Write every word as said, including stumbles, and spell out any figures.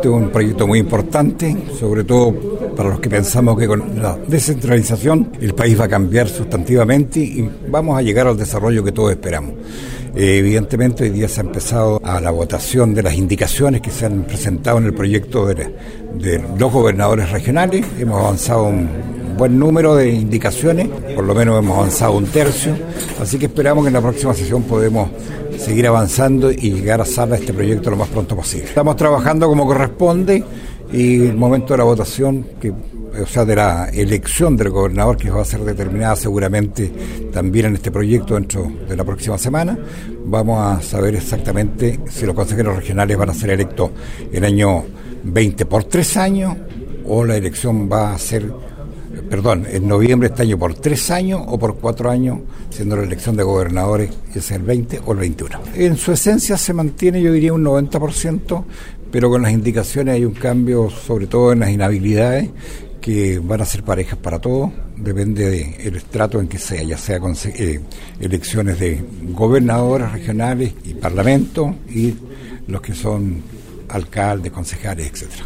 este es un proyecto muy importante, sobre todo para los que pensamos que con la descentralización el país va a cambiar sustantivamente y vamos a llegar al desarrollo que todos esperamos. Eh, evidentemente hoy día se ha empezado a la votación de las indicaciones que se han presentado en el proyecto de, de los gobernadores regionales. Hemos avanzado un buen número de indicaciones, por lo menos hemos avanzado un tercio, así que esperamos que en la próxima sesión podemos seguir avanzando y llegar a sala este proyecto lo más pronto posible. Estamos trabajando como corresponde y el momento de la votación, que, o sea, de la elección del gobernador, que va a ser determinada seguramente también en este proyecto dentro de la próxima semana, vamos a saber exactamente si los consejeros regionales van a ser electos el año veinte por tres años o la elección va a ser, perdón, en noviembre de este año por tres años o por cuatro años, siendo la elección de gobernadores es el veinte o el veintiuno. En su esencia se mantiene, yo diría, un noventa por ciento, pero con las indicaciones hay un cambio, sobre todo en las inhabilidades, que van a ser parejas para todos, depende del estrato en que sea, ya sea con eh, elecciones de gobernadores regionales y parlamentos y los que son alcaldes, concejales, etcétera.